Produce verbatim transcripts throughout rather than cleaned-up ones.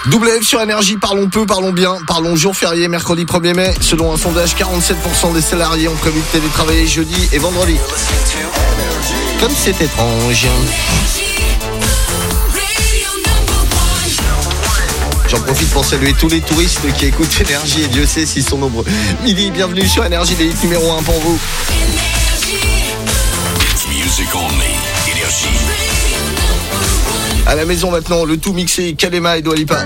Double F sur Énergie, parlons peu, parlons bien, parlons jour férié, mercredi premier mai. Selon un sondage, quarante-sept pour cent des salariés ont prévu de télétravailler jeudi et vendredi. Comme c'est étrange. J'en profite pour saluer tous les touristes qui écoutent Énergie et Dieu sait s'ils sont nombreux. Midi, bienvenue sur Énergie, les hits numéro un pour vous. Music only. Énergie. À la maison maintenant, le tout mixé, Kalema et Dua Lipa.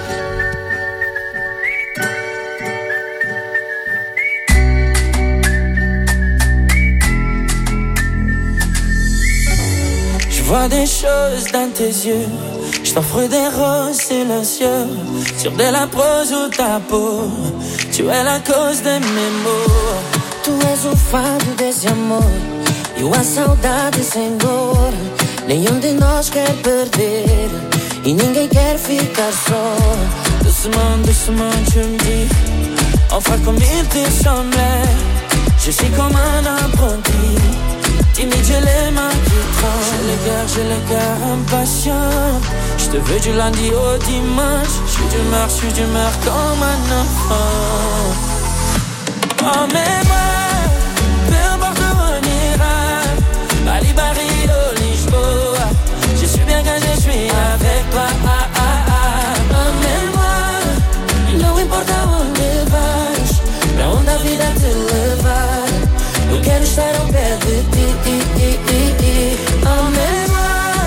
Je vois des choses dans tes yeux. Je t'offre des roses silencieux sur de la prose ou ta peau. Tu es la cause de mes maux. Tu és o fado desse amor e a saudade sem dor. Nenhum de nós quer perder e ninguém quer ficar só. Doucement, doucement tu me dis enfin comme il te semblait. Je suis comme un apprenti, timide j'ai les mains qui tremblent. J'ai le cœur, j'ai le cœur impatient. Je te veux du lundi au dimanche. Je suis d'humeur, je suis d'humeur comme un enfant. Oh mais moi, peu importe où on ira, Bali, Paris, au Lisboa, je suis bien quand je suis avec toi. Ah, ah, ah. Oh mais moi, não importa onde vais, pra onde a vida te levar, eu quero estar ao pé de ti. Oh mais moi,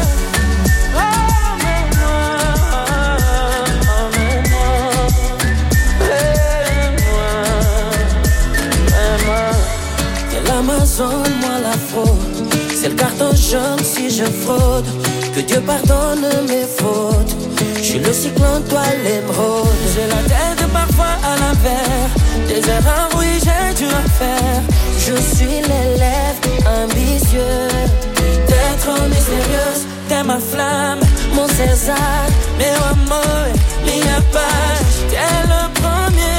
moi la faute, c'est le carton jaune si je fraude. Que Dieu pardonne mes fautes. Je suis le cyclone, toi l'émeraude. J'ai la tête parfois à l'envers. Des erreurs, oui j'ai dû en faire. Je suis l'élève ambitieux. T'es trop mystérieuse, t'es ma flamme, mon César, meu amor, minha paz. T'es le premier.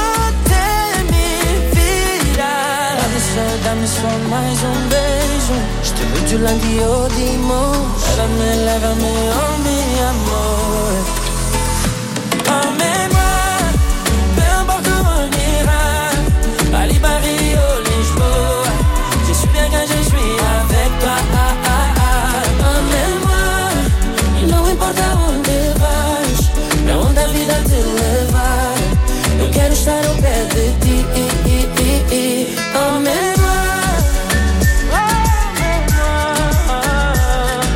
Dá-me só mais um beijo. Je te veux du lundi au dimanche. Lève-me, lève-me, oh mi amor. Oh mais moi, peu importe où on ira, Bali, Paris, au Lisboa, je suis bien quand je suis avec toi. Ah, ah, ah. Oh mais moi, não importa onde vais, pra onde a vida te levar, eu quero estar ao pé de ti. Oh mais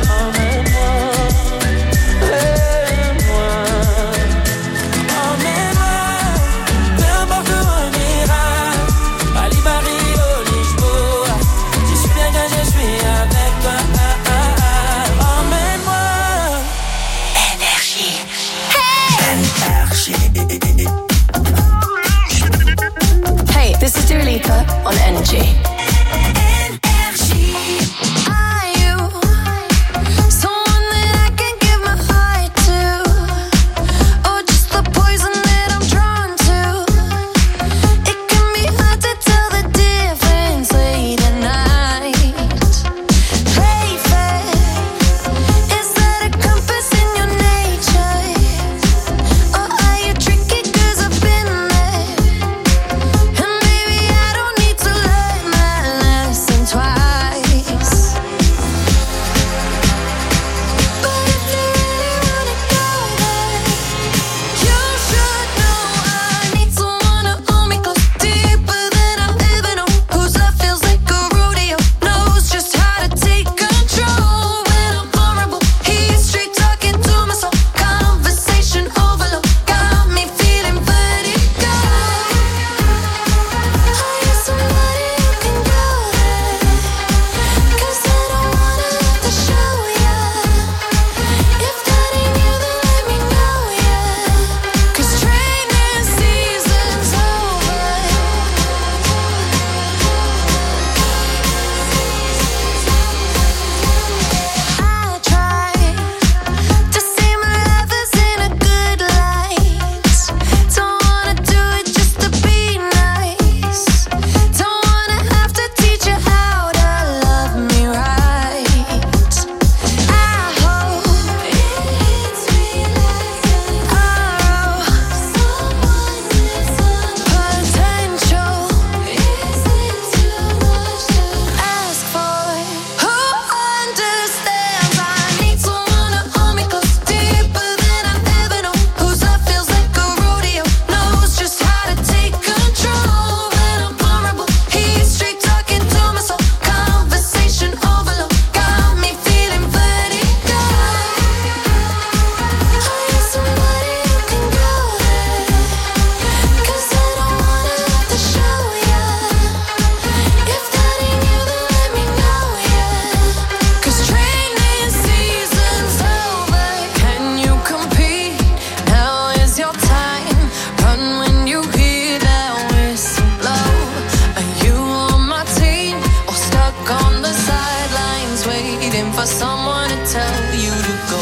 someone to tell you to go.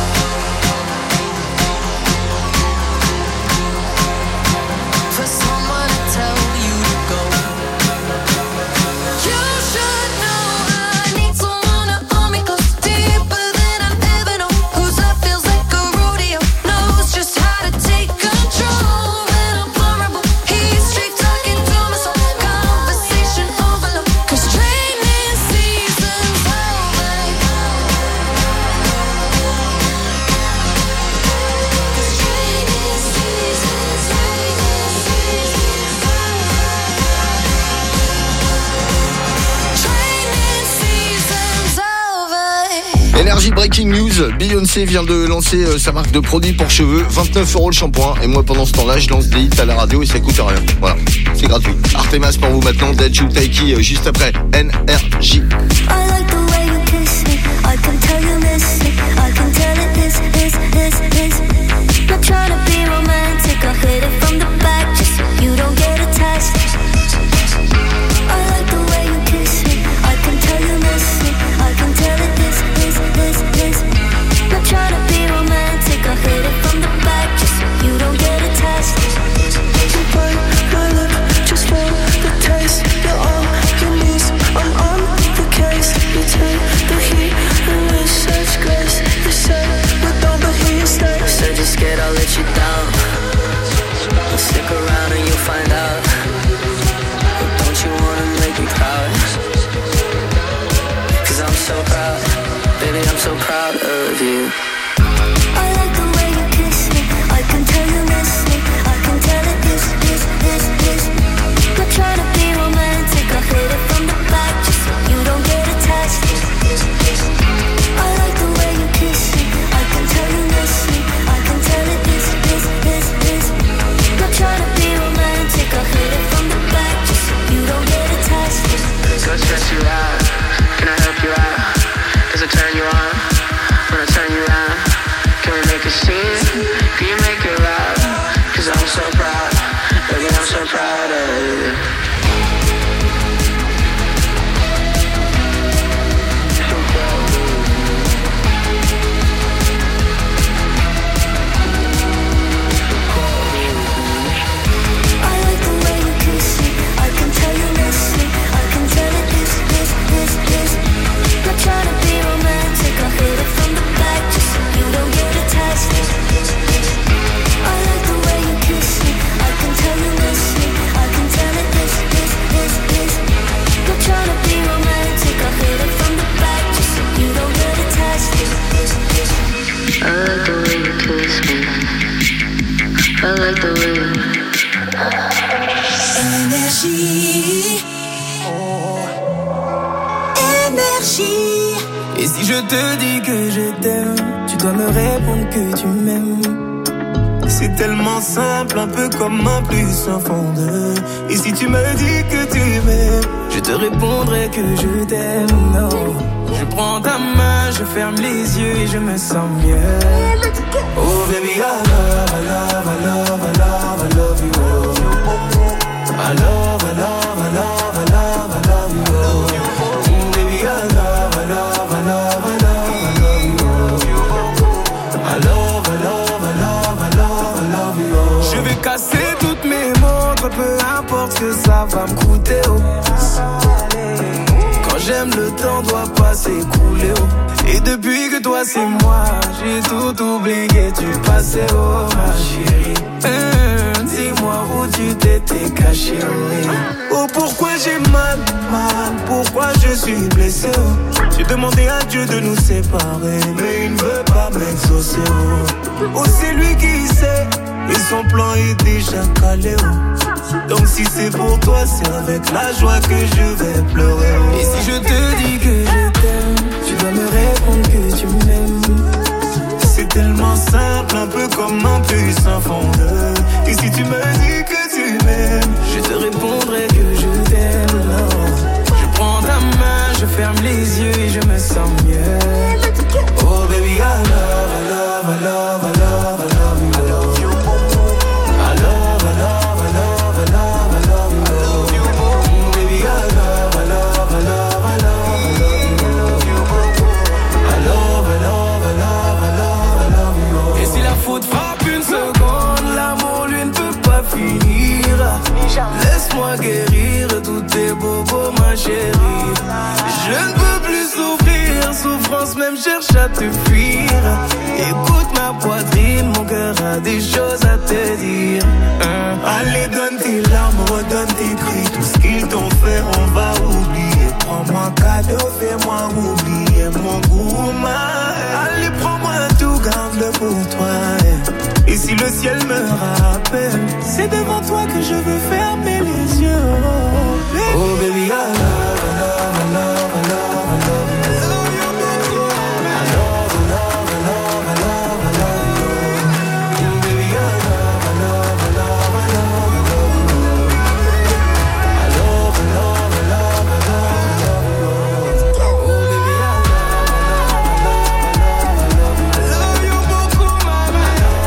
For someone to tell you to go. You should know I need someone to hold me close, deeper than I've ever known. Whose love feels like a rodeo, knows just how to take control. When I'm vulnerable, he's straight talking to my soul. Conversation overload, 'cause training season's over. Cause training season's Training season's over. Énergie Breaking News, Beyoncé vient de lancer euh, sa marque de produits pour cheveux, vingt-neuf euros le shampoing. Et moi pendant ce temps-là, je lance des hits à la radio et ça coûte rien. Voilà, c'est gratuit. Artemas pour vous maintenant, Deju Taiki euh, juste après N R J. I like the way you kiss me. I can tell you miss it. I can tell it is, is, is, is. Not trying to be romantic. I hit it from the back just so you don't get attached. I like the way you kiss me. I can tell you miss it. I can tell it is, is, is, is. Not trying to be romantic. I hit it from the back just so you don't get attached. You bite my lip just for the taste. You're all you need. I'm on the case. You take the heat and with such grace. You say we don't, but he stays. Said you're scared I'll let you down. Well, stick around and you'll find out. But don't you wanna make me proud? 'Cause I'm so proud, baby, I'm so proud of you. I like the way you kiss me. I can tell you miss me. I can tell it is, is, is, is. Not trying to be romantic. I hit it from the back just so you don't get attached. I like the way you kiss me. I can tell you miss me. I can tell it is, is, is, is. Not trying to be romantic. I hit it from the back just so you don't get attached. Go stress you out, can I help you out? Does it turn you on, when I turn you on? Can we make a scene, can you make it loud? 'Cause I'm so proud, baby, I'm so proud of you. I like the way you kiss me. I can tell you miss me. I can tell it is, is, is, is. Not trying to be romantic. I hit it from the back just so you don't get attached. I like the way you kiss me. I can tell you miss me. I can tell it is, is, is, is. Not trying to be romantic. I hit it from the back just so you don't get attached. I like the way you kiss me. I like the way you... Énergie. Énergie. Et si je te dis que je t'aime, tu dois me répondre que tu m'aimes. C'est tellement simple, un peu comme un plus un fond de. Et si tu me dis que tu m'aimes, Je te répondrai que je t'aime, non. Je prends ta main, je ferme les yeux et je me sens mieux. oh baby, I love, I love, I love, I love, I love you. Oh. I love, I love, I love, I love, I love you. Oh. Mm, baby, I love, I love, I love, I love, I love you. Oh. I love, I love, I love, I love, I love you. Oh. Je vais casser toutes mes montres, peu importe ce que ça va me coûter. Oh. Quand j'aime, le temps doit pas s'écouler. Oh. Et depuis que toi c'est moi, j'ai tout oublié, tu passais, oh ma chérie. Hum, dis-moi où tu t'étais caché, oh. Oh pourquoi j'ai mal, mal, pourquoi je suis blessé. Oh. J'ai demandé à Dieu de nous séparer, mais il ne veut pas m'exaucer. Oh, oh c'est lui qui sait, et son plan est déjà calé. Oh. Donc si c'est pour toi, c'est avec la joie que je vais pleurer. Oh. Et si je te dis que je t'aime, tu dois me répondre que tu m'aimes. C'est tellement simple, un peu comme un puissant fondeur. Et si tu me dis que tu m'aimes, je te répondrai que je t'aime, non. Je prends ta main, je ferme les yeux et je me sens mieux. oh baby, I love, I love, I love, I love, I love you. I love you. I love, I love, I love, I love, I love you. Mm, baby, I love, I love, I love, I love, I love you. cherche à te fuir. Écoute ma poitrine, mon cœur a des choses à te dire. Hein? Allez, donne tes larmes, redonne tes cris. Tout ce qu'ils t'ont fait, on va oublier. Prends-moi cadeau, fais-moi oublier mon goût. Allez, prends-moi tout, garde-le pour toi. Et si le ciel me rappelle, c'est devant toi que je veux fermer les yeux. Oh baby, oh, baby I love, I love, I love, I love, I love you. I love, I love, I love, I love, I love you. Baby I love, I love, I love, I love, I love you. I love, I love, I love, I love, I love you. Oh baby I love, I love, I love, I love, I love you beaucoup mama.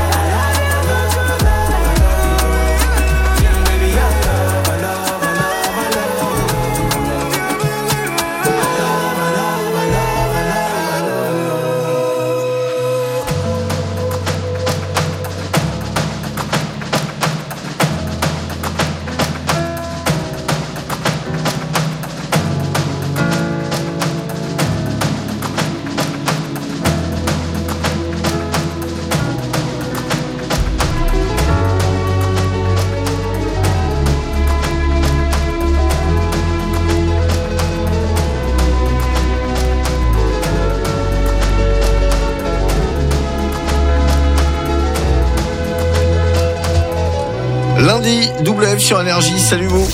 Lundi, double F sur Énergie, salut vous.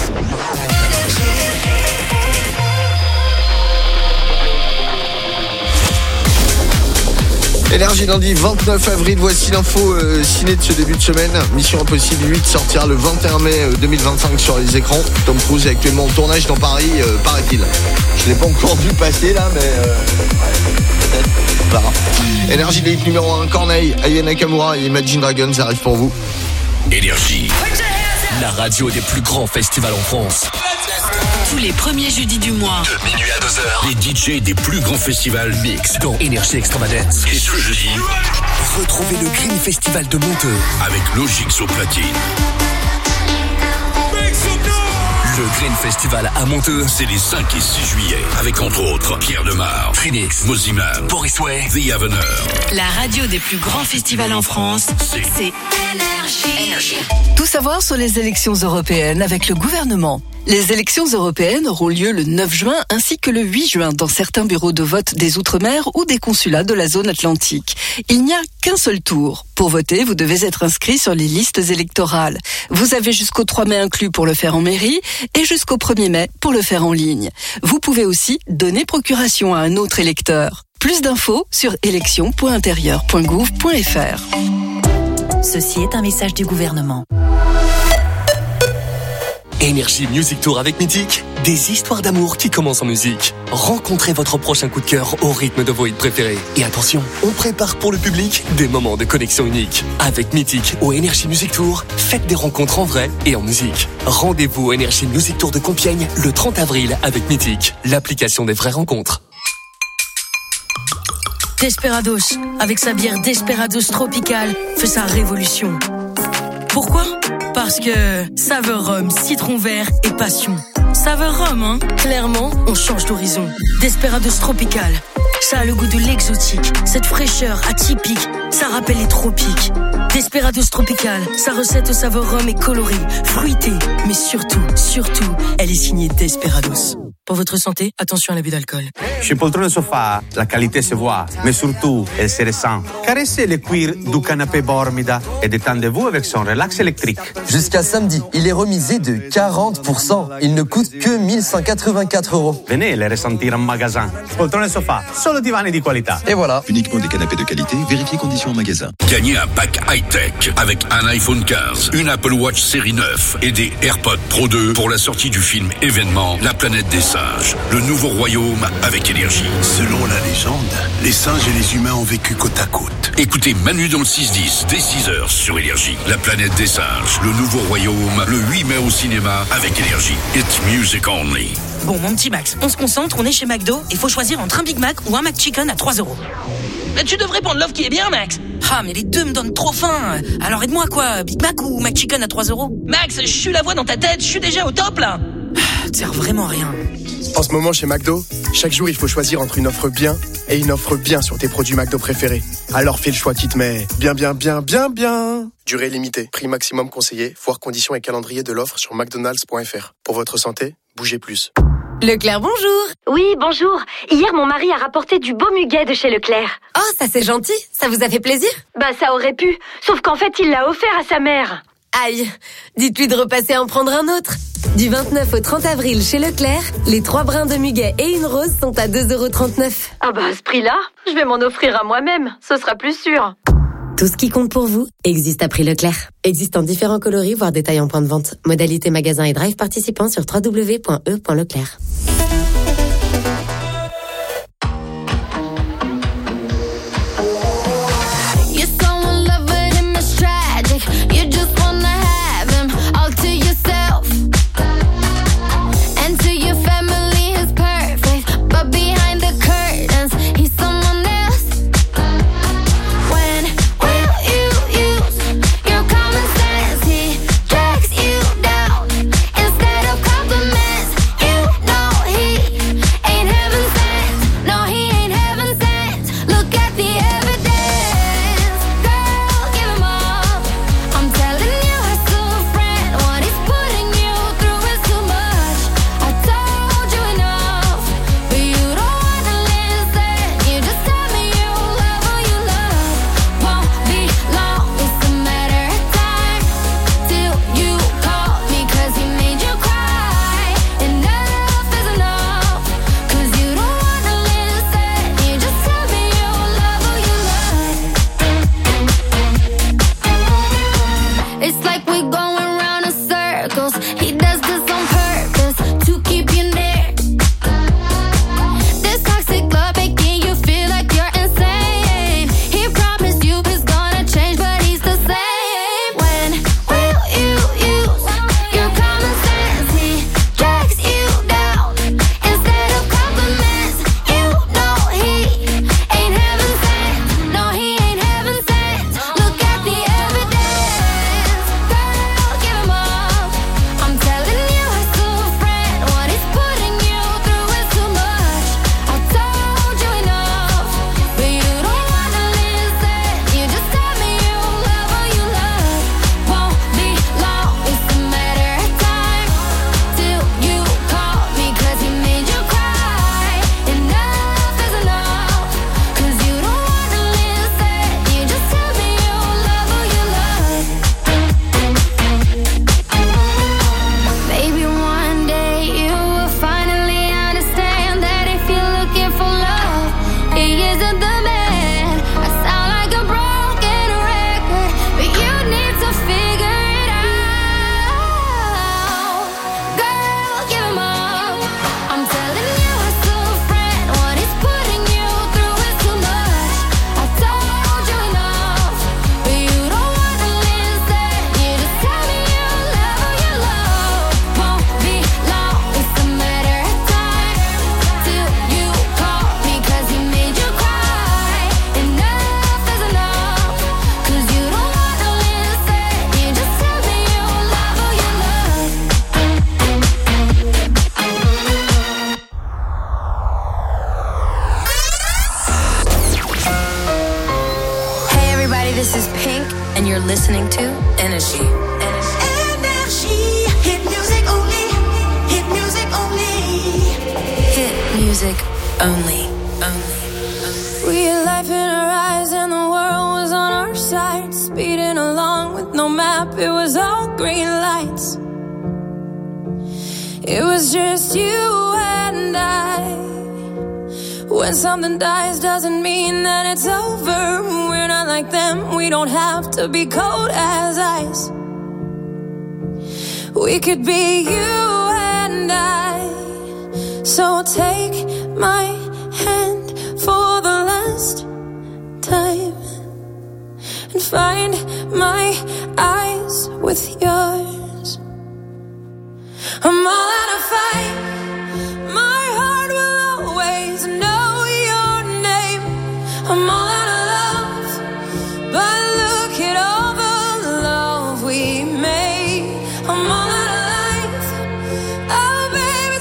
Énergie lundi vingt-neuf avril, voici l'info euh, ciné de ce début de semaine. Mission Impossible huit sortira le vingt et un mai deux mille vingt-cinq sur les écrans. Tom Cruise est actuellement en tournage dans Paris, euh, paraît-il. Je l'ai pas encore vu passer là, mais euh, peut-être. Voilà. Énergie de l'élite numéro un, Corneille, Aya Nakamura et Imagine Dragons arrivent pour vous. Énergie. La radio des plus grands festivals en France. Tous les premiers jeudis du mois. De minuit à deux heures. Les D J des plus grands festivals mix dans Énergie Extravagance. Et ce jeudi, retrouvez le Green Festival de Monteux. Avec Logix au platine. Le Green Festival à Monteux, c'est les cinq et six juillet. Avec entre autres Pierre Demar, Phoenix, Moziman, Boris Way, The Avener. La radio des plus grands festivals en France, c'est, c'est Énergie. Tout savoir sur les élections européennes avec le gouvernement. Les élections européennes auront lieu le neuf juin ainsi que le huit juin dans certains bureaux de vote des Outre-mer ou des consulats de la zone atlantique. Il n'y a qu'un seul tour. Pour voter, vous devez être inscrit sur les listes électorales. Vous avez jusqu'au trois mai inclus pour le faire en mairie et jusqu'au premier mai pour le faire en ligne. Vous pouvez aussi donner procuration à un autre électeur. Plus d'infos sur élections point intérieur point gouv point f r. Ceci est un message du gouvernement. Énergie Music Tour avec Mythique, des histoires d'amour qui commencent en musique. Rencontrez votre prochain coup de cœur au rythme de vos hits préférés. Et attention, on prépare pour le public des moments de connexion uniques. Avec Mythique ou Énergie Music Tour, faites des rencontres en vrai et en musique. Rendez-vous au Énergie Music Tour de Compiègne le trente avril avec Mythique, l'application des vraies rencontres. Desperados, avec sa bière Desperados Tropical, fait sa révolution. Pourquoi ? Parce que saveur rhum, citron vert et passion. Saveur rhum, hein. Clairement, on change d'horizon. Desperados Tropical, ça a le goût de l'exotique. Cette fraîcheur atypique, ça rappelle les tropiques. Desperados Tropical, sa recette au saveur rhum est colorée, fruitée. Mais surtout, surtout, elle est signée Desperados. Pour votre santé, attention à l'abus d'alcool. Chez Poltrone Sofa, la qualité se voit, mais surtout, elle se ressent. Caressez le cuir du canapé Bormida et détendez-vous avec son relax électrique. Jusqu'à samedi, il est remisé de quarante pour cent. Il ne coûte que mille cent quatre-vingt-quatre euros. Venez les ressentir en magasin. Poltrone Sofa, solo divani di qualità. Et voilà. Uniquement des canapés de qualité, vérifiez conditions en magasin. Gagnez un pack high-tech avec un iPhone quinze, une Apple Watch série neuf et des AirPods Pro deux pour la sortie du film événement La planète des singes, le nouveau royaume avec Énergie. Selon la légende, les singes et les humains ont vécu côte à côte. Écoutez Manu dans le six dix dès six heures sur Énergie. La planète des singes, le nouveau royaume, le huit mai au cinéma avec Énergie. It's music only. Bon, mon petit Max, on se concentre, on est chez McDo, il faut choisir entre un Big Mac ou un McChicken à trois euros. Mais tu devrais prendre l'offre qui est bien, Max. Ah, mais les deux me donnent trop faim. Alors aide-moi, quoi, Big Mac ou McChicken à trois euros? Max, je suis la voix dans ta tête, je suis déjà au top, là. te sert vraiment à rien. En ce moment chez McDo, chaque jour il faut choisir entre une offre bien et une offre bien sur tes produits McDo préférés. Alors fais le choix qui te met bien bien bien bien bien. Durée limitée, prix maximum conseillé, voire conditions et calendrier de l'offre sur mcdonalds point f r. Pour votre santé, bougez plus. Leclerc, bonjour. Oui, bonjour. Hier, mon mari a rapporté du beau muguet de chez Leclerc. Oh, ça c'est gentil. Ça vous a fait plaisir? Bah, ça aurait pu. Sauf qu'en fait, il l'a offert à sa mère. Aïe. Dites-lui de repasser en prendre un autre. Du vingt-neuf au trente avril chez Leclerc, les trois brins de muguet et une rose sont à deux euros trente-neuf. Ah bah, à ce prix-là, je vais m'en offrir à moi-même. Ce sera plus sûr. Tout ce qui compte pour vous existe à prix Leclerc. Existe en différents coloris, voire détails en point de vente. Modalité magasin et drive participants sur w w w point e point leclerc. listening to Energy. Energy. Hit music only. Hit music only. Hit music only. Only. We had life in our eyes and the world was on our side. Speeding along with no map, it was all green lights. It was just you and I. When something dies doesn't mean that it's over. We're not like them, we don't have to be cold as ice. We could be you and I. So take my hand for the last time and find my eyes with yours. I'm all out of fight. My heart will always know your name. I'm all out of love, but look at all the love we made. I'm all out of life. Oh baby,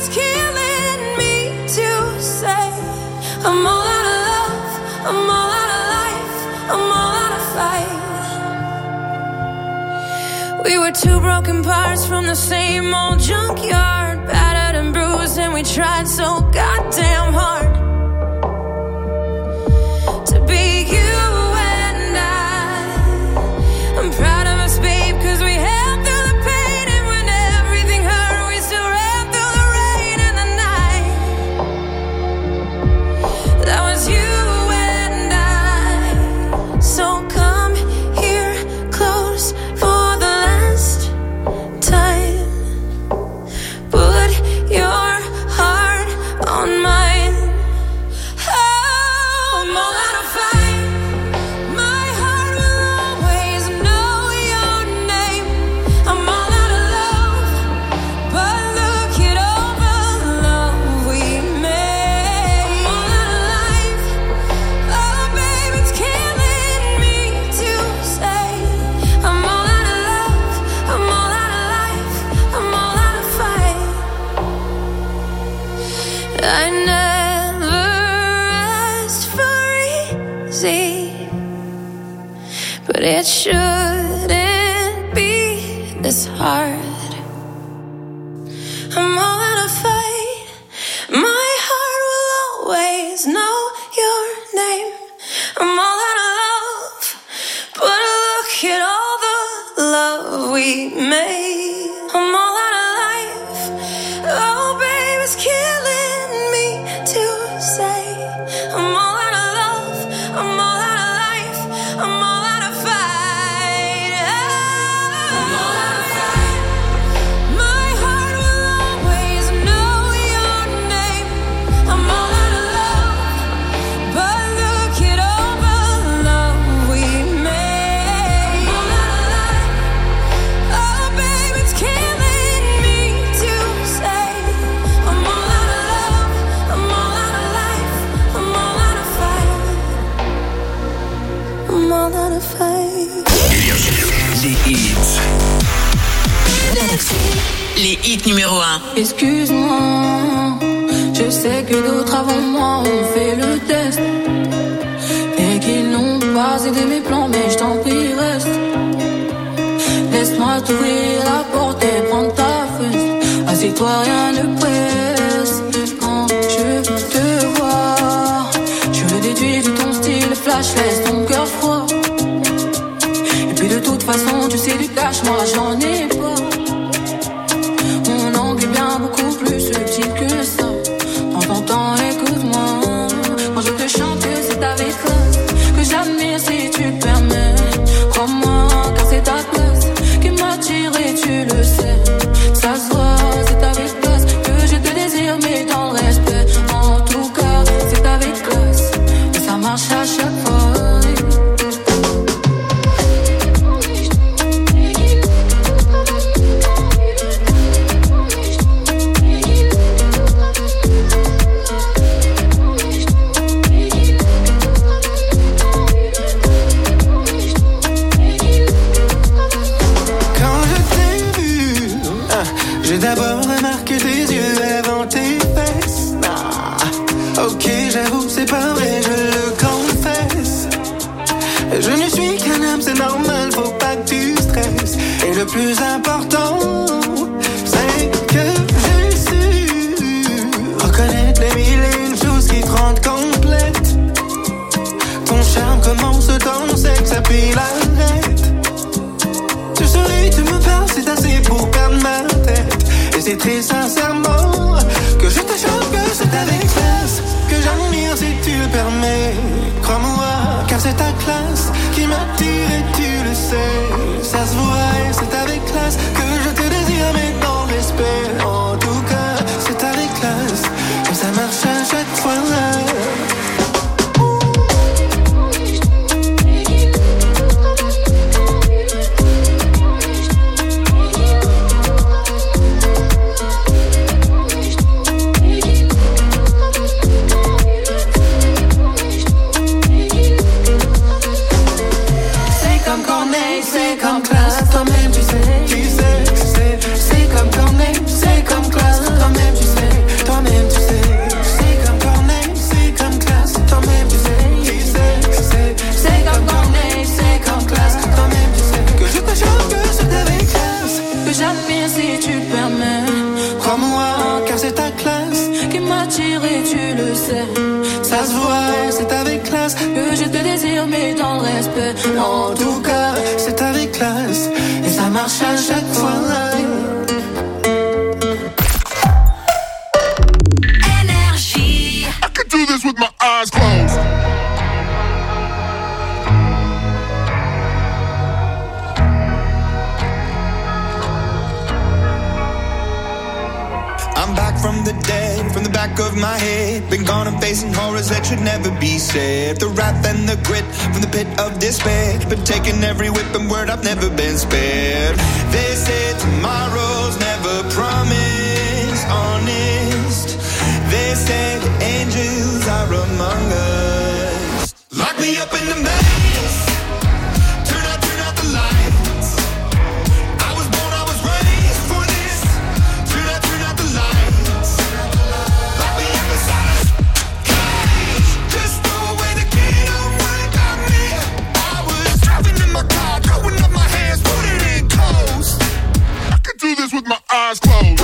two broken parts from the same old junkyard, battered and bruised, and we tried so goddamn hard to be you and I. I'm proud of us, babe, cause we held through the pain, and when everything hurt, we still ran through the rain and the night. That was you and I. So come here close for the last time. Put your heart on mine. Oh, I'm all out of fight. My heart will always know your name. I'm all out of love, but look at all the love we made. I'm all out of life. Oh, babe, it's killing me to say. I'm all out of love. I'm all out of life. I'm all out of fight. I never asked for easy, but it shouldn't be this hard. I'm all out of fight. My heart will always know your name. I'm all out of love, but look at all the love we made. I'm all out of life. Oh, babe, it's killing me to say. I'm all out of love. I'm all out of life. I'm all out of fight. I'm all out of fight. My heart will always know your name. I'm all out of love, but look at all the love we made. I'm all out of life. Oh, babe, it's killing me to say. I'm all out of love. I'm all out of life. I'm all out of fight. I'm all out of fight. Les hits. Les hits numéro un. Excuse-moi, je sais que d'autres avant moi ont fait le test et qu'ils n'ont pas aidé mes plans, mais je t'en prie, reste. Laisse-moi t'ouvrir la porte et prendre ta fesse. Assieds-toi, rien ne presse. Quand je te vois, je le déduis de ton style flash, laisse ton cœur froid. Et puis de toute façon, tu sais du cash, moi j'en ai pas. Mon angle est bien beaucoup plus subtil que ça. Prends ton temps, écoute-moi. Quand je te chante, c'est avec classe que j'admire si tu le permets. Crois-moi, car c'est ta place qui m'attire et tu le sais. Ça se voit, c'est avec classe que je te désire, mais dans le respect. En tout cas, c'est avec classe et ça marche à chaque fois. Quand je t'ai vu, ah, j'ai d'abord remarqué tes yeux avant tes fesses. Ah, ok, j'avoue, c'est pas vrai, je le confesse. Je ne suis qu'un homme, c'est normal, faut pas que tu stresses. Et le plus important, c'est que j'ai su reconnaître les mille et une choses qui te rendent complète. Ton charme commence dans sexe, et puis l'arrête. Tu souris, tu me parles, c'est assez pour perdre ma tête. Et c'est très sincèrement que je te chante, que c'est avec classe que j'admire si tu le permets. Crois-moi, car c'est ta classe qui m'attire et tu le sais. Ça se voit et c'est avec classe que je te désire, mais dans le respect. En tout cas, c'est avec classe que ça marche à chaque fois. C'est comme Corneille, c'est comme classe, toi-même tu sais, tu sais, tu sais. C'est comme Corneille, c'est comme classe, toi-même tu sais, toi-même tu sais. C'est comme Corneille, c'est comme classe, toi-même tu sais, tu sais, tu sais. C'est comme Corneille, c'est comme classe, toi-même tu sais. Que je te chante, que c'est avec classe plaisir, mais dans le respect. En tout cas, c'est avec classe, et ça marche à chaque fois. Énergie. I could do this with my eyes closed. I'm back from the dead, from the back of my head. Been gone and facing horrors that should never be said. The wrath and the grit from the pit of despair. Been taking every whip and word, I've never been spared. They say tomorrow's never promised, honest. They say the angels are among us. Lock me up in the maze. Turn out, turn out the lights. I was born, I was raised for this. Turn out, turn out the lights. Lock me up inside a cage. Just throw away the key, don't worry about me. I was driving in my car, throwing up my hands, putting it coast. I could do this with my eyes closed.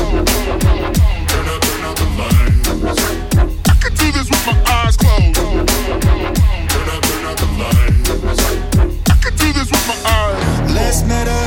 Turn out, turn out the lights. I could do this with my eyes closed. Turn out, turn out the lights. I could do this with my eyes. Less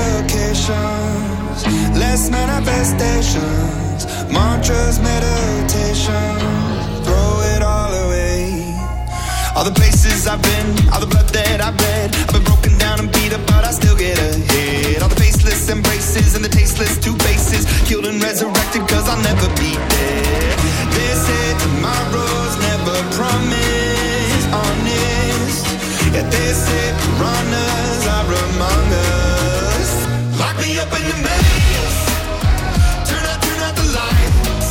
medications, less manifestations, mantras, meditation, throw it all away. All the places I've been, all the blood that I've bled, I've been broken down and beat up, but I still get ahead. All the faceless embraces and the tasteless two faces, killed and resurrected, cause I'll never be dead. They say tomorrow's never promised, honest. Yet they say piranhas are among us. Lock me up in the maze. Turn out, turn out the lights.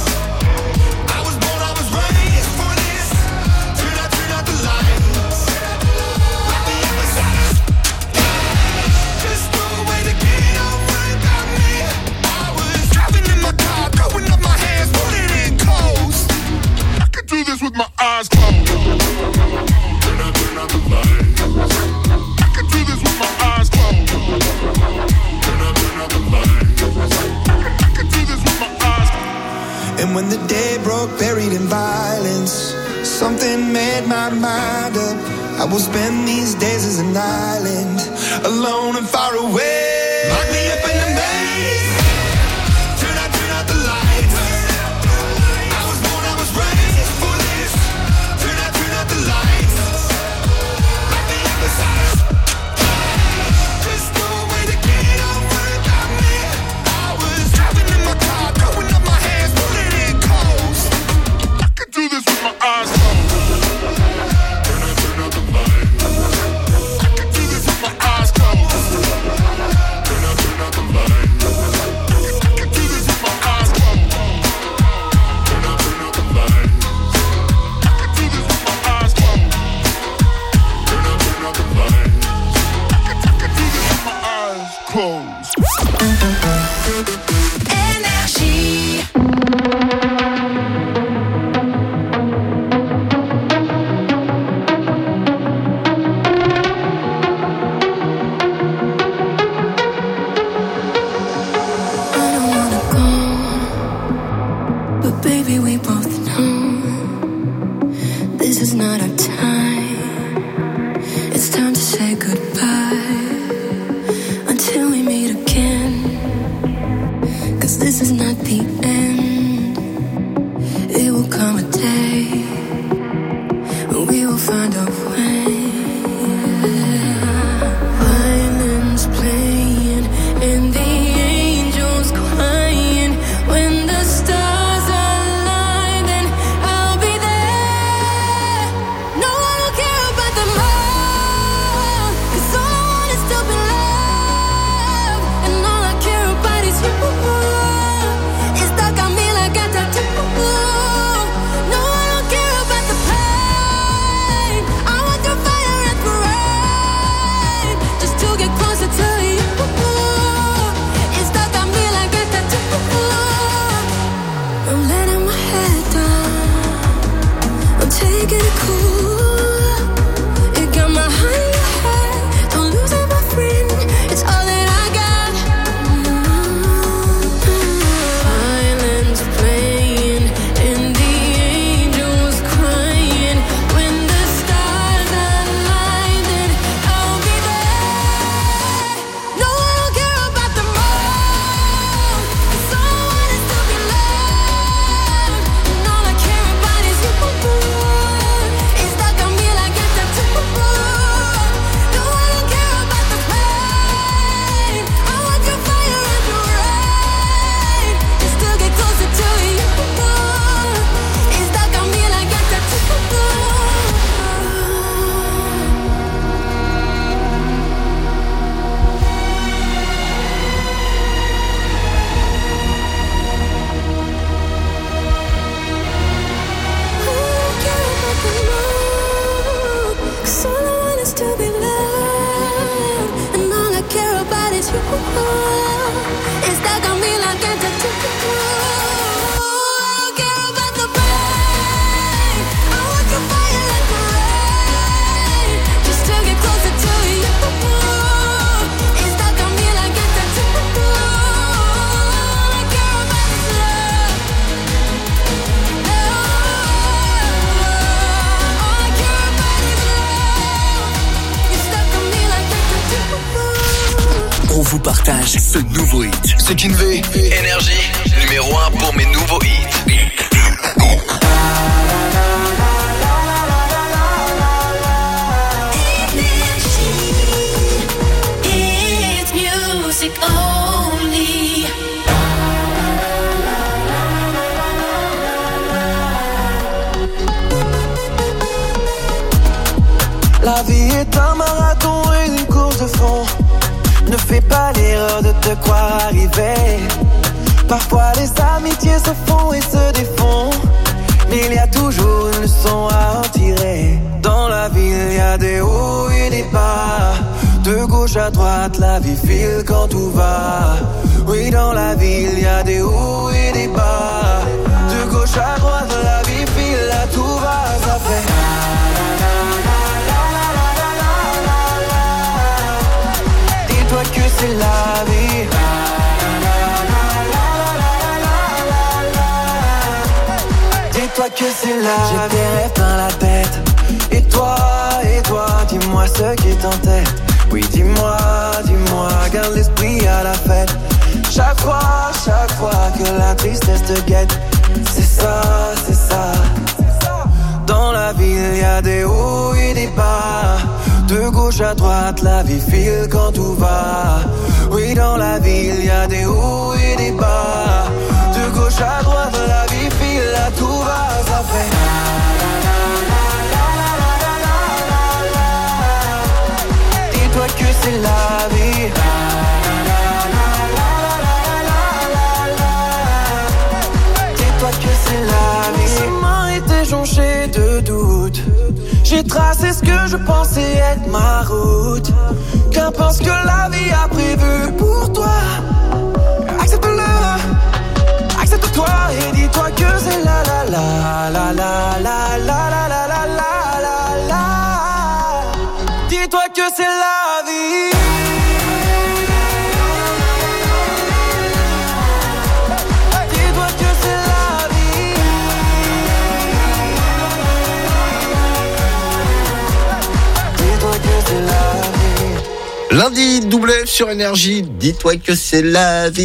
I was born, I was raised for this. Turn out, turn out the lights. Lock me up inside a cage. Just throw away the key, don't worry about me. I was driving in my car, throwing up my hands, putting it coast. I could do this with my eyes closed. Turn out, turn out the lights. I could do this with my eyes closed. Turn out, turn out the lights. I could do this with my eyes closed. And when the day broke, buried in violence, something made my mind up. I will spend these days as an island, alone and far away. Lock me up in the maze. Turn out, turn out the lights. I was born, I was raised for this. Turn out, turn out the lights. Lock me up inside a cage. Just throw away the key, don't worry about me. I was driving in my car, throwing up my hands, putting it coast. I could do this with my eyes closed. Turn out, turn out the lights. I could do this with my eyes closed. Turn out, turn out the lights. I could do this with my eyes closed. Turn out, turn out the lights. I could do this with my eyes closed. Turn out, turn out the lights. I could, I could do this with my eyes closed. Énergie. I don't wanna go, but baby, we both know this is not our time. It's time to say goodbye until we meet again. 'Cause this is not the end. It will come a day when we will find a way. Violins playing and the angels crying. When the stars align, then I'll be there. No one will care about the more, 'cause all It's stuck on me like a tattoo. I don't care about the pain. I want your fire like the rain, just to get closer to you. It's stuck on me like a tattoo. All I care about is love. All I care about is love. It's stuck on me like a tattoo. On vous partage ce nouveau hit. C'est Kinvey. Énergie, numéro un pour mes nouveaux hits. It's music only. La vie est un marathon et une course de fond. Ne fais pas l'erreur de te croire arrivé. Parfois les amitiés se font et se défont, mais il y a toujours une leçon à en tirer. Dans la vie il y a des hauts et des bas. De gauche à droite la vie file quand tout va. Oui, dans la vie il y a des hauts et des bas. De gauche à droite la vie file, là tout va, ça fait. Dis-toi que c'est la vie. Dis-toi que c'est la vie. J'ai des rêves dans la tête. Et toi, et toi, dis-moi ce qui est en tête. Oui, dis-moi, dis-moi, garde l'esprit à la fête. Chaque fois, chaque fois que la tristesse te guette, c'est ça, c'est ça. Dans la vie, il y a des hauts et des bas. De gauche à droite, la vie file quand tout va. Oui, dans la vie, il y a des hauts et des bas. De gauche à droite, la vie file, là tout va, ça fait. Dis-toi que c'est la vie. Dis-toi que c'est la vie. Mon chemin était jonché de doutes. J'ai tracé ce que je pensais être ma route. Qu'importe ce que la vie a prévu pour toi. Accepte-le, accepte-toi et dis-toi que c'est la la la la la la la la la la la la. Dis-toi que c'est la vie. Dis-toi que c'est la vie. Dis-toi que c'est la vie. Lundi, double F sur Énergie. Dis-toi que c'est la vie.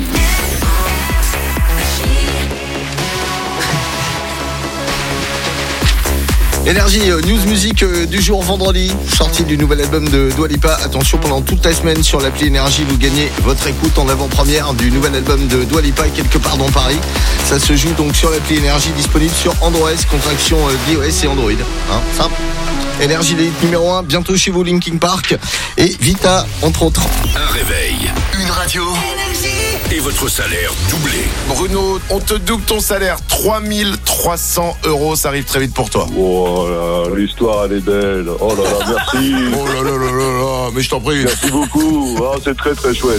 Énergie, euh, news musique euh, du jour vendredi, sortie du nouvel album de Dua Lipa. Attention, pendant toute la semaine sur l'appli Énergie, vous gagnez votre écoute en avant-première du nouvel album de Dua Lipa quelque part dans Paris. Ça se joue donc sur l'appli Énergie, disponible sur Android, contraction euh, d'iOS et Android. Hein, simple. Énergie, les hits numéro un, bientôt chez vous Linkin Park et Vita entre autres. Un réveil, Une radio. et votre salaire doublé. Bruno, on te double ton salaire, trois mille trois cents euros, ça arrive très vite pour toi. Oh là, l'histoire elle est belle. Oh là là, merci. Oh là là là là là, mais je t'en prie. Merci beaucoup. Oh, c'est très très chouette.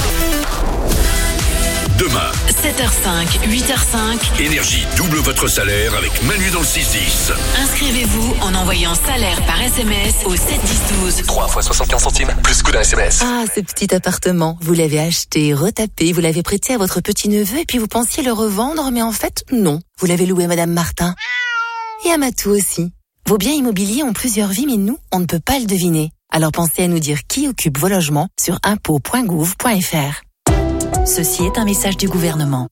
Demain, sept heures cinq, huit heures cinq. Énergie double votre salaire avec Manu dans le six dix. Inscrivez-vous en envoyant salaire par S M S au sept dix douze. trois fois soixante-quinze centimes, plus coup d'un S M S. Ah, ce petit appartement, vous l'avez acheté, retapé, vous l'avez prêté à votre petit-neveu et puis vous pensiez le revendre, mais en fait, non. Vous l'avez loué à Madame Martin. Et à Matou aussi. Vos biens immobiliers ont plusieurs vies, mais nous, on ne peut pas le deviner. Alors pensez à nous dire qui occupe vos logements sur impôts point gouv point f r. Ceci est un message du gouvernement.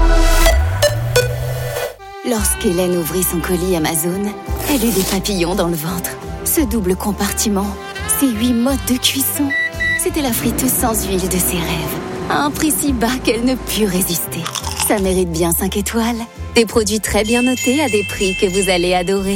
Lorsqu'Hélène ouvrit son colis Amazon, elle eut des papillons dans le ventre. Ce double compartiment, ces huit modes de cuisson, c'était la friteuse sans huile de ses rêves. À un prix si bas qu'elle ne put résister. Ça mérite bien cinq étoiles. Des produits très bien notés à des prix que vous allez adorer.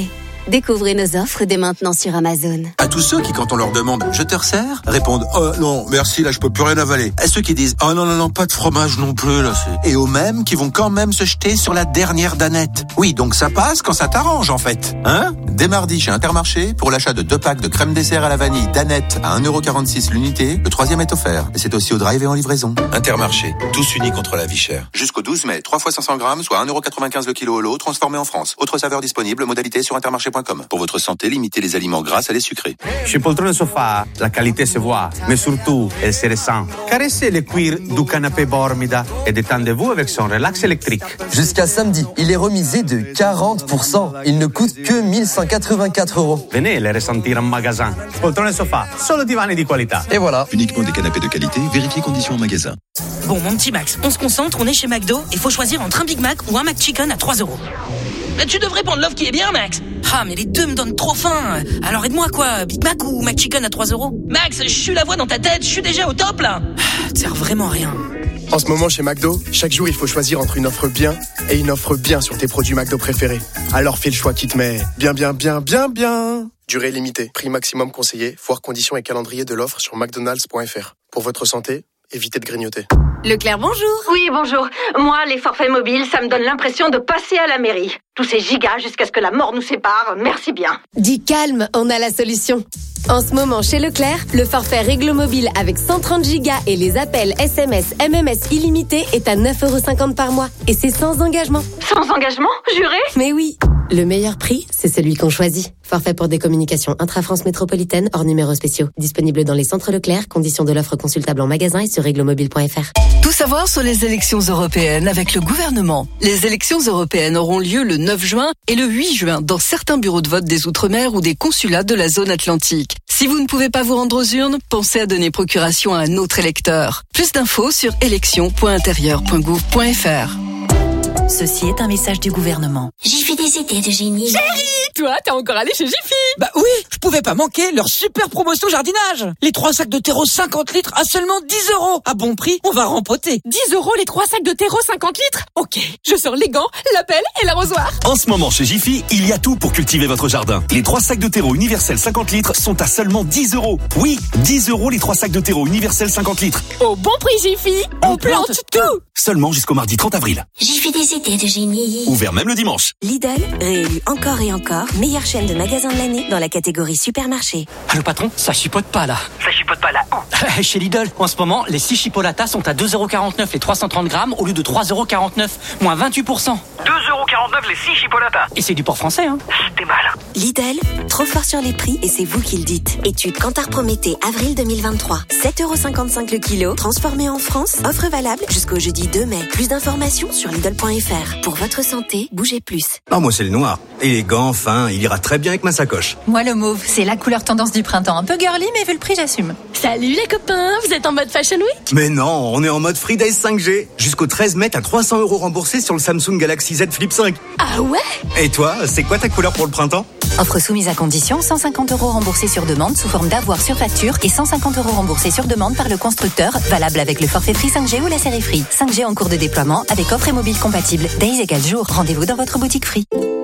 Découvrez nos offres dès maintenant sur Amazon. À tous ceux qui, quand on leur demande « je te resserre ?» répondent « oh non, merci, là je peux plus rien avaler ». À ceux qui disent « oh non, non, non, pas de fromage non plus, là c'est... » Et aux mêmes qui vont quand même se jeter sur la dernière danette. Oui, donc ça passe quand ça t'arrange en fait. Hein ? Dès mardi chez Intermarché, pour l'achat de deux packs de crème dessert à la vanille danette à un euro quarante-six l'unité, le troisième est offert. Et c'est aussi au drive et en livraison. Intermarché, tous unis contre la vie chère. Jusqu'au douze mai, trois fois cinq cents grammes, soit un euro quatre-vingt-quinze le kilo au lot, transformé en France. Autre saveur disponible, modalité sur intermarché point com. Pour votre santé, limitez les aliments gras à les sucrés. Chez Poltrone Sofa, la qualité se voit, mais surtout, elle se ressent. Caressez le cuir du canapé Bormida et détendez-vous avec son relax électrique. Jusqu'à samedi, il est remisé de quarante pour cent. Il ne coûte que mille cent quatre-vingt-quatre euros. Venez les ressentir en magasin. Poltrone Sofa, solo divani di qualità. Et voilà. Uniquement des canapés de qualité, vérifiez conditions en magasin. Bon, mon petit Max, on se concentre, on est chez McDo, il faut choisir entre un Big Mac ou un McChicken à trois euros. Mais tu devrais prendre l'offre qui est bien, Max. Ah, mais les deux me donnent trop faim. Alors aide-moi, quoi, Big Mac ou McChicken à trois euros? Max, je suis la voix dans ta tête, je suis déjà au top, là. Ça sert vraiment à rien. En ce moment, chez McDo, chaque jour, il faut choisir entre une offre bien et une offre bien sur tes produits McDo préférés. Alors fais le choix qui te met bien, bien, bien, bien, bien. Durée limitée, prix maximum conseillé, voire conditions et calendrier de l'offre sur mcdonalds point f r. Pour votre santé, évitez de grignoter. Leclerc, bonjour. Oui, bonjour. Moi, les forfaits mobiles, ça me donne l'impression de passer à la mairie. Tous ces gigas jusqu'à ce que la mort nous sépare, merci bien. Dis calme, on a la solution. En ce moment, chez Leclerc, le forfait Réglo Mobile avec cent trente gigas et les appels S M S, M M S illimités est à neuf euros cinquante par mois. Et c'est sans engagement. Sans engagement, juré? Mais oui. Le meilleur prix, c'est celui qu'on choisit. Forfait pour des communications intra-France métropolitaine hors numéros spéciaux. Disponible dans les centres Leclerc. Conditions de l'offre consultable en magasin et sur réglomobile point f r. Tout savoir sur les élections européennes avec le gouvernement. Les élections européennes auront lieu le neuf juin et le huit juin dans certains bureaux de vote des Outre-mer ou des consulats de la zone atlantique. Si vous ne pouvez pas vous rendre aux urnes, pensez à donner procuration à un autre électeur. Plus d'infos sur élections point intérieur point gouv point f r. Ceci est un message du gouvernement. J'ai fait des idées de génie. Chérie, toi, t'es encore allé chez Jiffy? Bah oui, je pouvais pas manquer leur super promotion jardinage. Les trois sacs de terreau cinquante litres à seulement dix euros. À bon prix, on va rempoter. dix euros les trois sacs de terreau cinquante litres? Ok, je sors les gants, la pelle et l'arrosoir. En ce moment, chez Jiffy, il y a tout pour cultiver votre jardin. Les trois sacs de terreau universel cinquante litres sont à seulement dix euros. Oui, dix euros les trois sacs de terreau universel cinquante litres. Au bon prix Jiffy, on, on plante, plante tout. Seulement jusqu'au mardi trente avril. J'ai fait des idées de génie. Ouvert même le dimanche. Lidl, réélu encore et encore, meilleure chaîne de magasins de l'année dans la catégorie supermarché. Allô patron, ça chipote pas là. Ça chipote pas là où? Chez Lidl, en ce moment, les six chipolatas sont à deux euros quarante-neuf les trois cent trente grammes au lieu de trois euros quarante-neuf, moins vingt-huit pour cent. deux euros quarante-neuf les six chipolatas. Et c'est du porc français, hein. C'était mal. Lidl, trop fort sur les prix et c'est vous qui le dites. Étude Kantar Prométhée, avril deux mille vingt-trois. sept euros cinquante-cinq le kilo, transformé en France, offre valable jusqu'au jeudi deux mai. Plus d'informations sur Lidl point f r. Pour votre santé, bougez plus. Ah, moi c'est le noir. Élégant, fin, il ira très bien avec ma sacoche. Moi le mauve, c'est la couleur tendance du printemps. Un peu girly, mais vu le prix, j'assume. Salut les copains, vous êtes en mode Fashion Week? Mais non, on est en mode Free Days cinq G. Jusqu'au treize mai, t'as trois cents euros remboursés sur le Samsung Galaxy Z Flip cinq. Ah ouais? Et toi, c'est quoi ta couleur pour le printemps? Offre soumise à condition, cent cinquante euros remboursés sur demande sous forme d'avoir sur facture et cent cinquante euros remboursés sur demande par le constructeur, valable avec le forfait Free cinq G ou la série Free. cinq G en cours de déploiement avec offre et mobile compatible. Days égale jour. Rendez-vous dans votre boutique Free.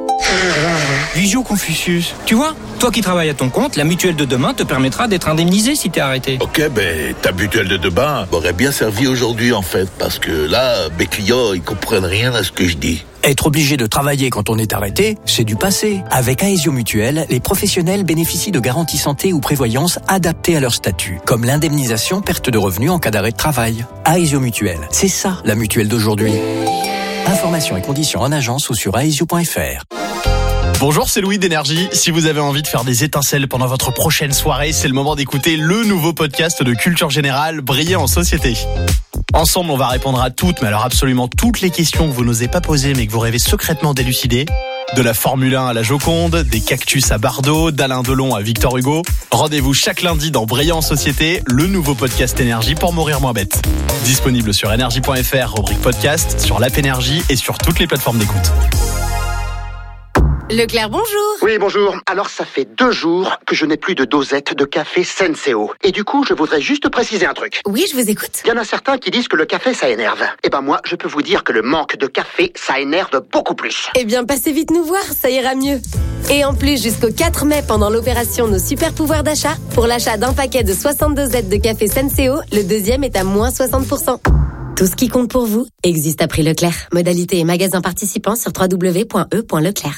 Visio Confucius. Tu vois, toi qui travailles à ton compte, la mutuelle de demain te permettra d'être indemnisé si t'es arrêté. Ok, ben ta mutuelle de demain m'aurait bien servi aujourd'hui en fait, parce que là, mes clients, ils comprennent rien à ce que je dis. Être obligé de travailler quand on est arrêté, c'est du passé. Avec Aesio Mutuelle, les professionnels bénéficient de garanties santé ou prévoyance adaptées à leur statut, comme l'indemnisation perte de revenus en cas d'arrêt de travail. Aesio Mutuelle, c'est ça la mutuelle d'aujourd'hui. Informations et conditions en agence ou sur aesio point f r. Bonjour, c'est Louis d'Énergie. Si vous avez envie de faire des étincelles pendant votre prochaine soirée, c'est le moment d'écouter le nouveau podcast de Culture Générale, Briller en Société. Ensemble, on va répondre à toutes, mais alors absolument toutes les questions que vous n'osez pas poser, mais que vous rêvez secrètement d'élucider. De la Formule un à la Joconde, des cactus à Bardot, d'Alain Delon à Victor Hugo. Rendez-vous chaque lundi dans Briller en Société, le nouveau podcast Énergie pour mourir moins bête. Disponible sur énergie point f r, rubrique podcast, sur l'app Énergie et sur toutes les plateformes d'écoute. Leclerc, bonjour. Oui, bonjour. Alors, ça fait deux jours que je n'ai plus de dosette de café Senseo. Et du coup, je voudrais juste préciser un truc. Oui, je vous écoute. Il y en a certains qui disent que le café, ça énerve. Eh ben moi, je peux vous dire que le manque de café, ça énerve beaucoup plus. Eh bien, passez vite nous voir, ça ira mieux. Et en plus, jusqu'au quatre mai, pendant l'opération Nos Super Pouvoirs d'achat, pour l'achat d'un paquet de soixante dosettes de café Senseo, le deuxième est à moins soixante pour cent. Tout ce qui compte pour vous existe à prix Leclerc. Modalité et magasin participants sur w w w point e point leclerc.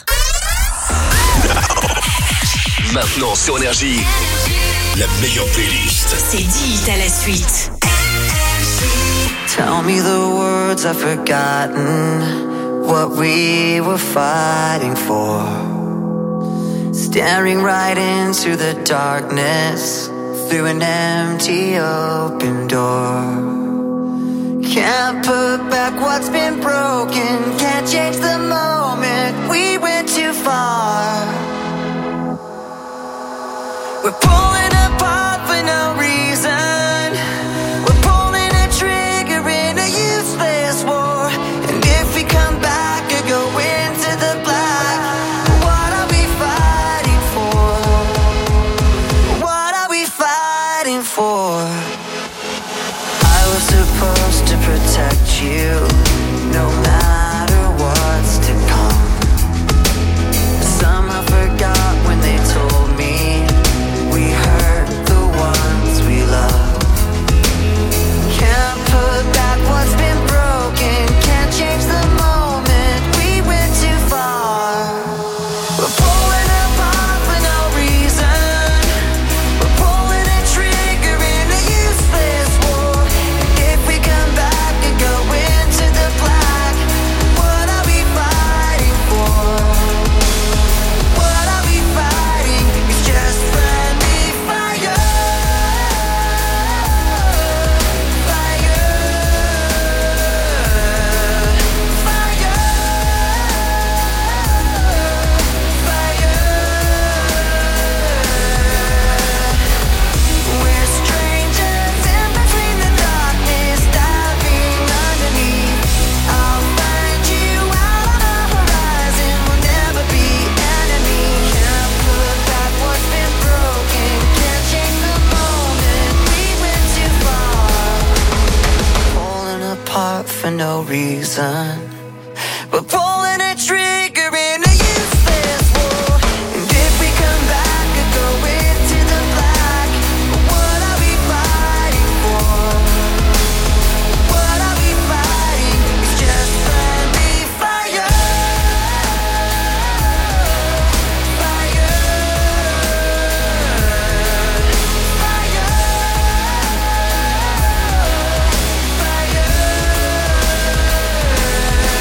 Maintenant sur Énergie, la meilleure playlist. C'est dix à la suite. Tell me the words I've forgotten, what we were fighting for. Staring right into the darkness, through an empty open door. Can't put back what's been broken, can't change the moment, we went too far. We're pulling apart for no reason. We're pulling a trigger in a useless war. And if we come back or go into the black, what are we fighting for? What are we fighting for? I was supposed to protect you, no matter what's to come. Somehow forgot when they told me we hurt the ones we love. Can't put back what's been broken, can't change the moment, we went too far. We're pulling apart for no reason. We're pulling a trigger in a useless war. And if we come back and go into the black, what are we fighting for? What are we fighting? It's just friendly fire. We're strangers in between the darkness, diving underneath. I'll find you out on the horizon, we'll never be enemies. Can't put back what's been broken, can't change the moment, we went too far. Pulling apart for no reason. We're pulling a trigger in a useless war. And if we come back and go into the black, what are we fighting for? What are we fighting? It's just friendly fire. Fire.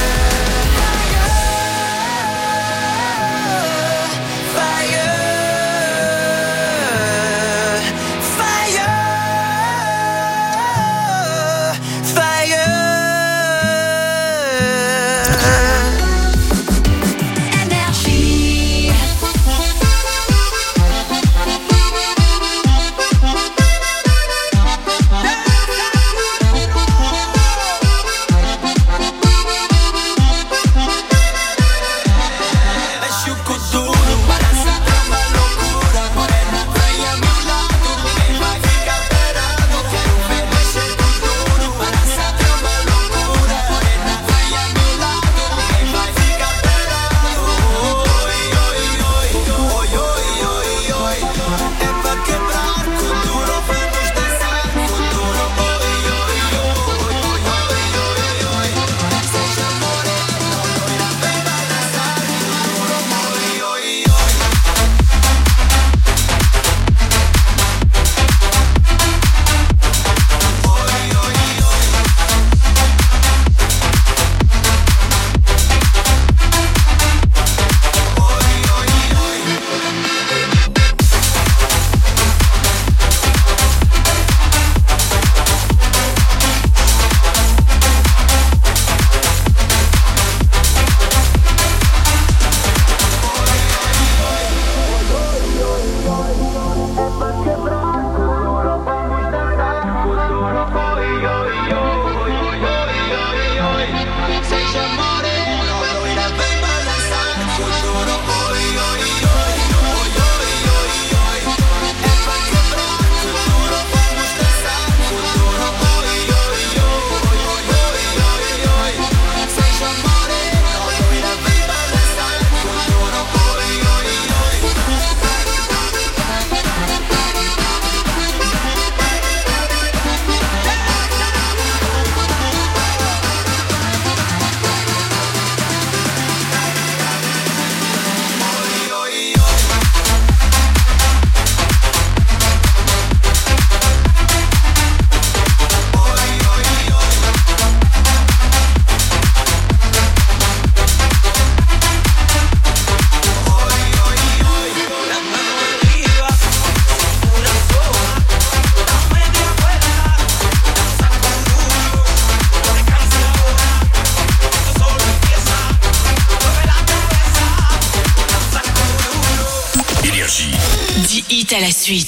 à la suite.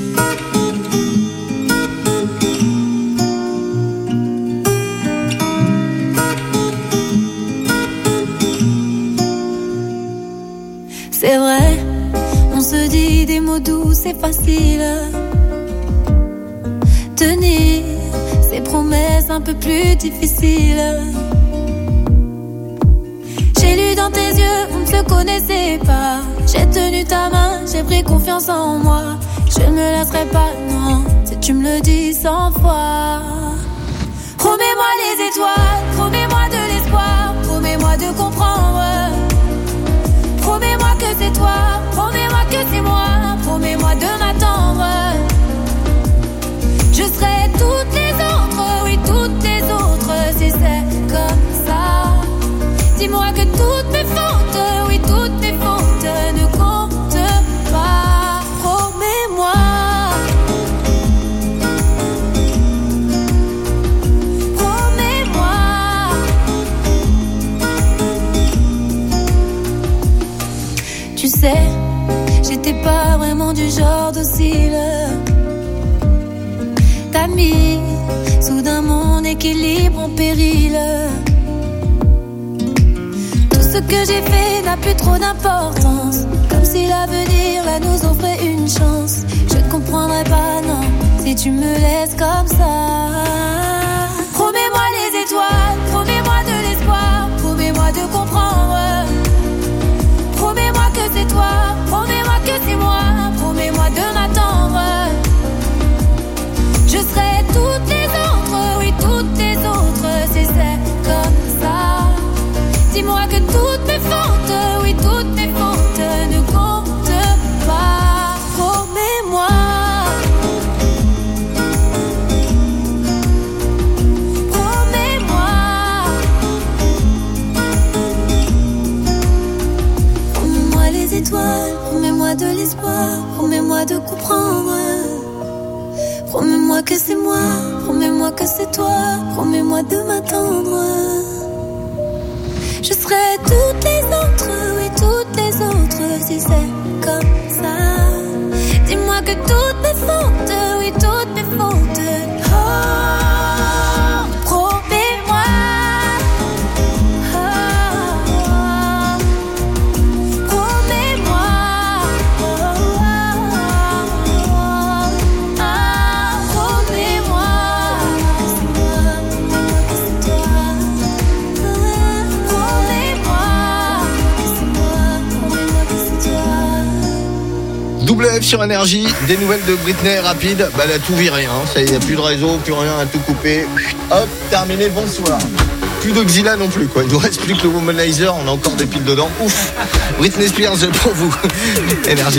C'est vrai, on se dit des mots doux, c'est facile. Tenir ces promesses un peu plus difficiles. J'ai lu dans tes yeux, on ne se connaissait pas. J'ai tenu ta main, j'ai pris confiance en moi. Je ne me lasserai pas, non, si tu me le dis cent fois. Promets-moi les étoiles, promets-moi de l'espoir, promets-moi de comprendre. Promets-moi que c'est toi, promets-moi que c'est moi, promets-moi de m'attendre. Je serai toutes les autres, oui toutes les autres, si c'est comme ça. Dis-moi que toutes mes fautes, oui toutes mes fautes ne comptent pas. Promets-moi. Promets-moi. Tu sais, j'étais pas vraiment du genre docile. T'as mis soudain mon équilibre en péril. Ce que j'ai fait n'a plus trop d'importance. Comme si l'avenir là nous offrait une chance. Je ne comprendrai pas, non, si tu me laisses comme ça. Promets-moi les étoiles, promets-moi de l'espoir, promets-moi de comprendre. Promets-moi que c'est toi, promets-moi que c'est moi, promets-moi de m'attendre. Je serai toutes les autres, oui toutes les autres, si c'est comme ça. Dis-moi que toutes mes fautes, oui toutes mes fautes ne comptent pas. Promets-moi. Promets-moi. Promets-moi les étoiles, promets-moi de l'espoir, promets-moi de comprendre. Promets-moi que c'est moi, promets-moi que c'est toi, promets-moi de m'attendre. Je serai toutes les autres, oui toutes les autres, si c'est comme ça. Dis-moi que toutes mes fautes, oui toutes mes fautes. Oh, promets-moi. Oh, promets-moi. Oh, oh, oh, promets-moi. C'est toi, Double F sur Énergie, des nouvelles de Britney rapides. Bah, elle a tout viré, hein. Ça y est, y a plus de réseau, plus rien, à tout couper. Hop, terminé, bonsoir. Plus d'Oxyla non plus, quoi. Il nous reste plus que le Womanizer, on a encore des piles dedans. Ouf. Britney Spears pour vous. Énergie.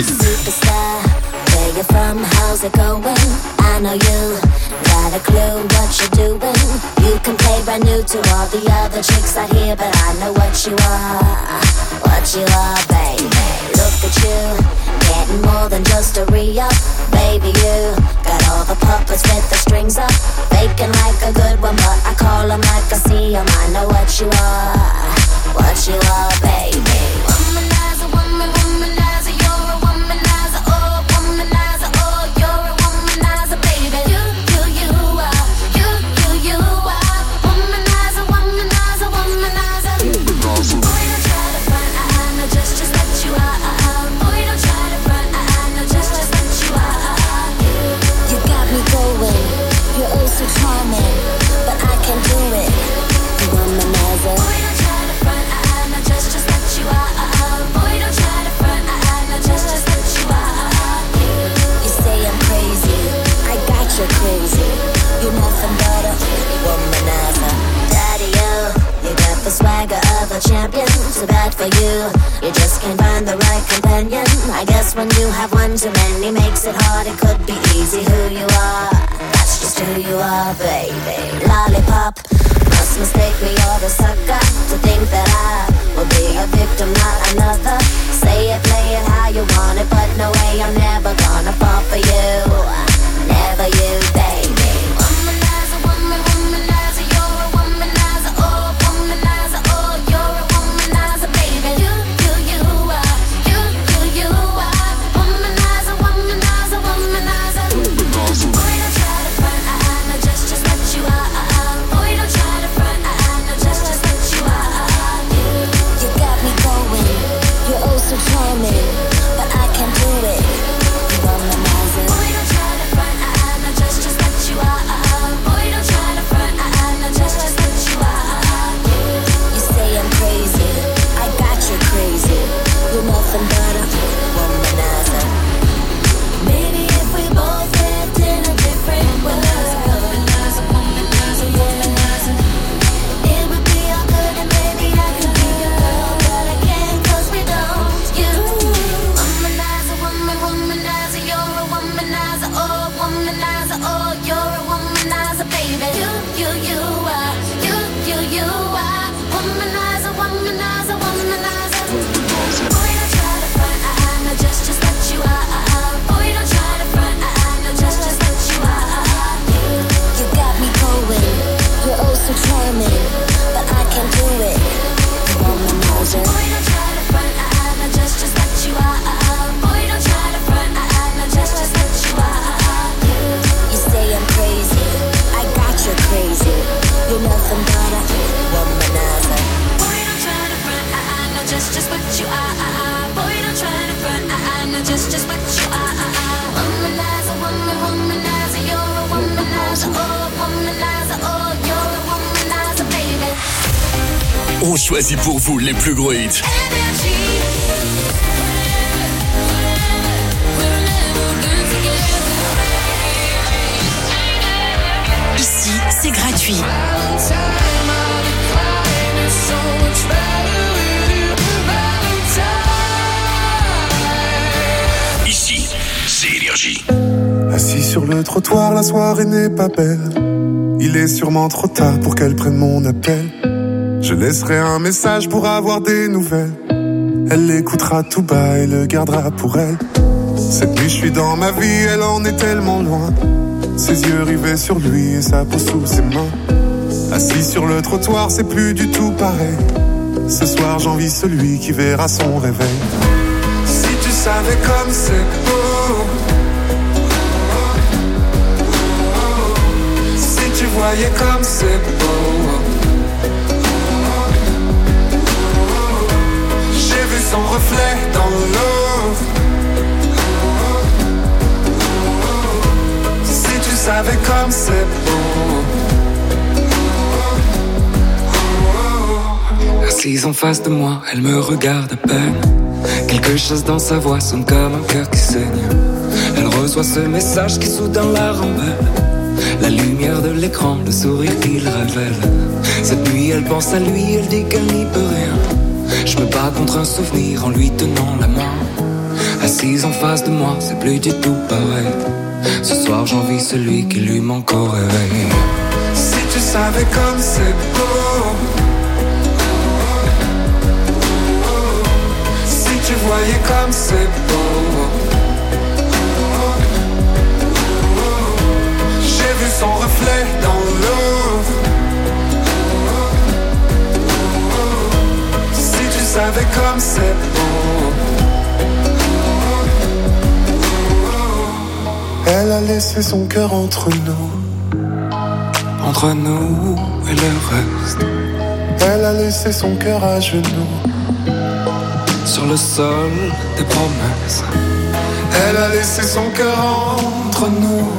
Where you from, how's it going? I know you got a clue what you're doing. You can play brand new to all the other chicks out here, but I know what you are, what you are, baby. Look at you, getting more than just a re-up. Baby, you got all the puppets with the strings up. Faking like a good one, but I call them like I see them. I know what you are, what you are, baby. Womanizer, woman, womanizer, you're a womanizer, oh, womanizer, oh, you're a womanizer, baby. You, you, you are, you, you, you are. Womanizer, womanizer, womanizer. Boy, don't try to front, I, I know just, just what you are. Boy, don't try to front, I, I know just, just what you are. You got me going, you're oh so charming, but I can't do it. Womanizer. Boy, don't try to front, I, I know just, just what you are. Boy, don't try to front, I, I know just, just what you are. You say I'm crazy, I got you crazy. You're nothing but a womanizer. Daddy, you, you got the swagger of a champion. Too bad for you, you just can't find the right companion. I guess when you have one too many makes it hard. It could be easy who you are. That's just who you are, baby. Lollipop, must mistake me or the sucker to think that I will be a victim, not another. Say it, play it how you want it, but no way, I'm never gonna fall for you. Never you, baby. Womanizer, woman, womanizer, you're a womanizer, oh, womanizer, oh, you're a womanizer, baby. You, you, you are, you, you, you are. Womanizer, womanizer. womanizer, oh, you're a womanizer, baby. You, you, you are, you, you, you are. Womanizer, womanizer, womanizer. Boy, don't try to front, I, I know just, just what you are. Boy, don't try to front, I, I know just, just what you are. You, you got me going, you're oh so charming, but I can't do it. Womanizer. Boy, don't try to front, I, I know just, just what you are. Boy, don't try to front, I, I know just, just what you are. You, you say I'm crazy, I got you crazy. You're nothing but a womanizer. Boy, don't try to front, I, I know just, just what you are. Boy, don't try to front, I, I know just, just what you are. Womanizer, woman, womanizer, you're a womanizer, oh, womanizer, oh, you're a womanizer, baby. On choisit pour vous les plus gros hits. Ici, c'est gratuit. Ici, c'est Énergie. Assis sur le trottoir, la soirée n'est pas belle. Il est sûrement trop tard pour qu'elle prenne mon appel. Je laisserai un message pour avoir des nouvelles. Elle l'écoutera tout bas et le gardera pour elle. Cette nuit je suis dans ma vie, elle en est tellement loin. Ses yeux rivés sur lui et sa peau sous ses mains. Assis sur le trottoir, c'est plus du tout pareil. Ce soir j'envie celui qui verra son réveil. Si tu savais comme c'est beau, si tu voyais comme c'est beau. J'ai vu son reflet dans l'eau. Si tu savais comme c'est beau. Assise en face de moi, elle me regarde à peine. Quelque chose dans sa voix sonne comme un cœur qui saigne. Elle reçoit ce message qui soudain la rend belle. La lumière de l'écran, le sourire qu'il révèle. Cette nuit elle pense à lui, elle dit qu'elle n'y peut rien. Je me bats contre un souvenir en lui tenant la main. Assise en face de moi, c'est plus du tout pareil. Ce soir j'envie celui qui lui manque au réveil. Si tu savais comme c'est beau. Si tu voyais comme c'est beau. J'ai vu son reflet dans l'eau. Si tu savais comme c'est beau. Elle a laissé son cœur entre nous. Entre nous et le reste. Elle a laissé son cœur à genoux. Sur le sol des promesses. Elle a laissé son cœur entre nous.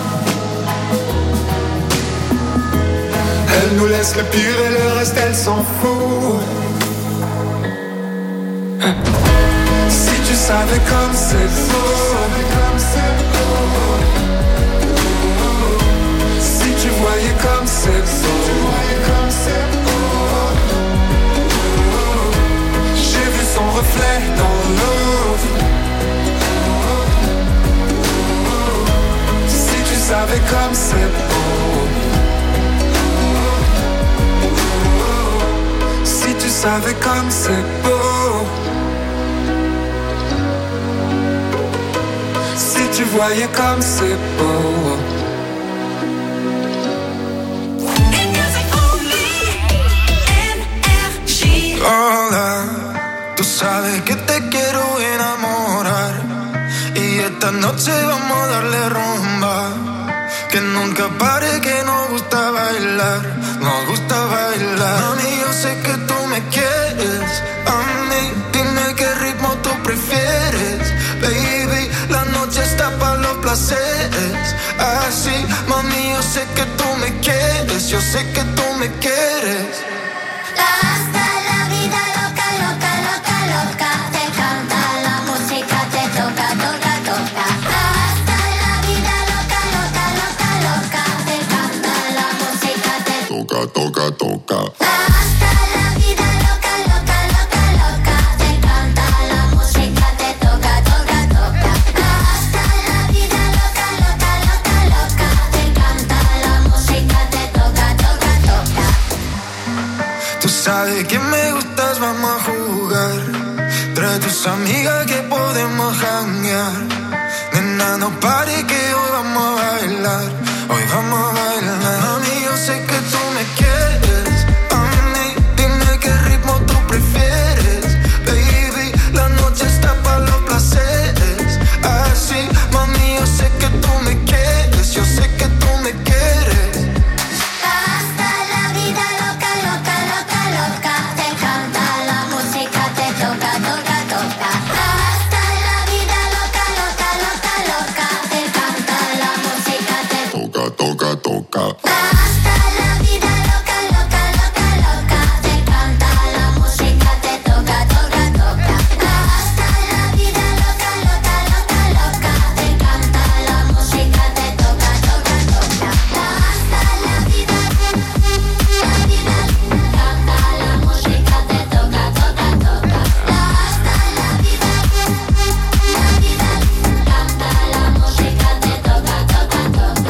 Elle nous laisse le pire et le reste elle s'en fout. Si tu savais comme c'est beau. Si tu voyais comme c'est beau. J'ai vu son reflet dans l'eau. Si tu savais comme c'est beau. Si tu savais comme c'est beau. Si tu voyais comme c'est beau. Hola, tú sabes que te quiero enamorar y esta noche vamos a darle rumba. Que nunca pare, que nos gusta bailar, nos gusta bailar. Mami, yo sé que tú me quieres, a mí dime qué ritmo tú prefieres. Baby, la noche está para los placeres. Así, mami, yo sé que tú me quieres, yo sé que tú me quieres. Hasta la vida loca, loca, loca, loca. Te canta la música, te toca, toca, toca. Hasta la vida loca, loca, loca, loca. Te canta la música, te toca, toca, toca. Hasta la vida loca, loca, loca, loca. Te canta la música, te toca, toca, toca. Hasta la vida loca, loca, loca, loca. de que me gustas, vamos a jugar. Trae tus amigas que podemos janguear. Nena, no pare que hoy vamos a bailar. Hoy vamos a bailar. Mami, yo sé que tú me quieres. A mí, dime qué ritmo tú prefieres. Baby, la noche está para los placeres. Así, mami, yo sé que tú me quieres. Yo sé que tú me quieres. Hasta la vida loca, loca, loca, loca. Te encanta la música, te toca, toca, toca. Hasta la vida loca, loca, loca, loca. Te encanta la música, te Toca, toca, toca.